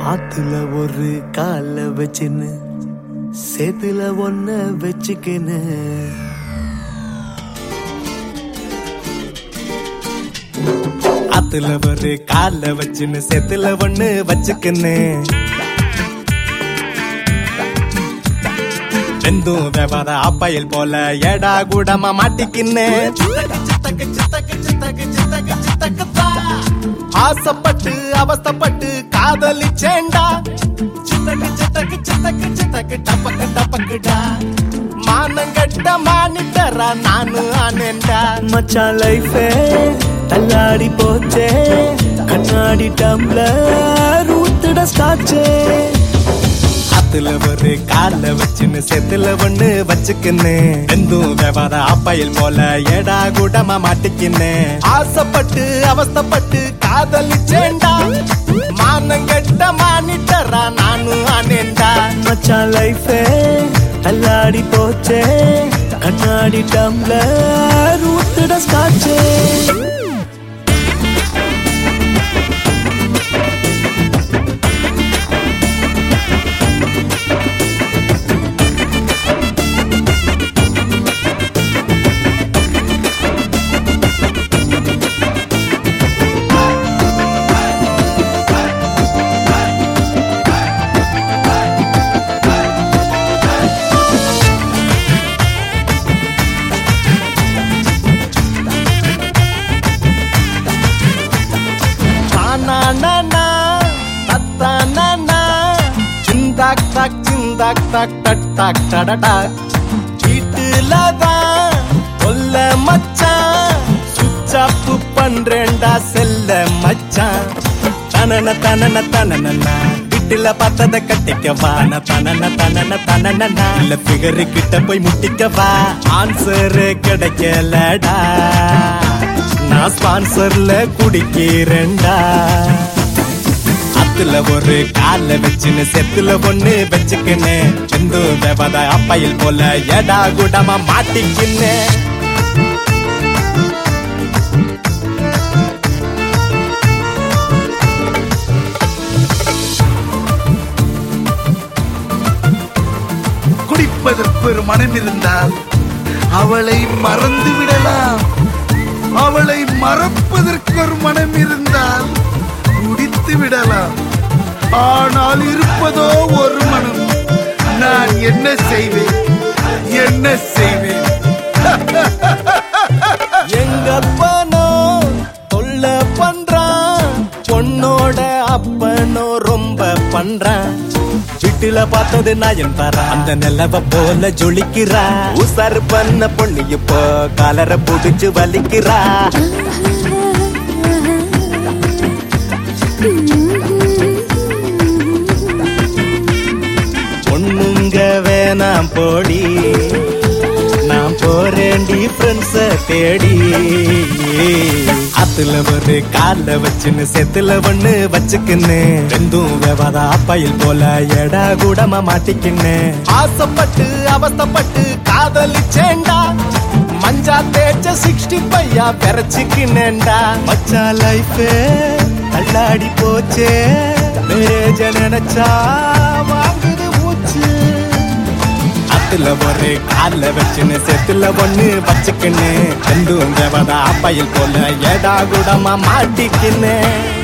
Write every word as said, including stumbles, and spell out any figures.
ஆத்துல ஒரு கால வச்சுன்னு சேத்துல ஒன்ன வச்சுக்கின்னு ஆத்துல ஒரு கால வச்சுன்னு சேத்துல ஒண்ணு வச்சுக்கின்னு ரெண்டும் வியாபார ஆப்பையில் போல ஏடா கூடமா மாட்டிக்கின்னு ஆசைப்பட்டு அவஸ்தப்பட்டு காதலிச்சேண்டா சித்தக்கு சித்தக்கு சித்தக்கு சித்தக்கு டப்பக்கு டப்பக்குடா மானங்கட்ட மானிட்டரா நானு ஆனேண்டா மச்சான் லைஃபே தள்ளாடி போச்சே கண்ணாடி டம்ளர் ஊத்துட ஸ்டாச்சே ஆத்துல ஒரு கால வச்சுன்னு செத்துல ஒண்ணு வச்சுக்கின்னு எந்தும் வியாபார ஆப்பையில் போல ஏடா கூடமா மாட்டிக்கின்னு ஆசைப்பட்டு அவஸ்தப்பட்டு காதலிச்சேண்டா மானங்கட்ட மானிட்டரா நானு ஆனேண்டா மச்சான் லைஃபே தள்ளாடி போச்சே கண்ணாடி டம்ளர் ஊத்துட ஸ்காட்சே சிந்தாக் தாக் சிந்தாக் தாக் டக் டாக் டடடாக் வீட்டுலதான் கொல்ல மச்சான் சுவிட்ச் ஆஃப் பண்றேன்டா செல்ல மச்சான் தனன தனன தனனா வீட்டுல பார்த்தத கட்டிக்கவா தனன தனன தனனா இல்ல பிகரு கிட்ட போய் முட்டிக்கவா ஆன்சர் கிடைக்கலடா நான் ஸ்பான்சர்ல குடிக்கிறேன்டா ஆத்துல ஒரு கால வச்சுன்னு செத்துல ஒண்ணு வச்சுக்கின்னு எந்த வியாபார ஆப்பையில் போல ஏடா கூடமா மாட்டிக்கின்னு குடிப்பதற்கு ஒரு மனம் இருந்தால் அவளை மறந்து விடலாம். அவளை மறப்பதற்கு ஒரு மனம் இருந்தால் குடித்து விடலாம். ஆனால் இருப்பதோ ஒரு மனம். நான் என்ன செய்வேன் என்ன செய்வேன்? எங்க அப்பனோ தொல்ல பண்றான், பொண்ணோட அப்பனோ ரொம்ப பண்றான். வீட்டுல பார்த்தது நான் தர அந்த நிலவ போல ஜொலிக்கிறா. உசாரு பண்ண பொண்ணு இப்போ காலரை புடிச்சு வலிக்கிறா. பொண்ணுங்க வேணாம் போடி, நான் போறேன்டி ஃப்ரெண்ட்ஸ தேடி. ஆத்துல ஒரு கால வச்சுன்னு செத்துல ஒண்ணு வச்சுக்கின்னு ரெண்டும் வியாபார ஆப்பையில் போல எடா கூடமா மாட்டிக்கின்னு ஆசைப்பட்டு அவஸ்தப்பட்டு காதலிச்சேண்டா. மஞ்சா தேய்ச்ச சிக்ஸ்டி பையா பெறச்சிக்கினேண்டா. மச்சா லைஃபே தள்ளாடி போச்சே, மேரேஜ நினைச்சா வாங்குது மூச்சு. ஆத்துல ஒரு கால வச்சுன்னு செத்துல ஒண்ணு வச்சுக்கின்னு ரெண்டும் வியாபார ஆப்பையில் போல எடா கூடமா மாட்டிக்கின்னு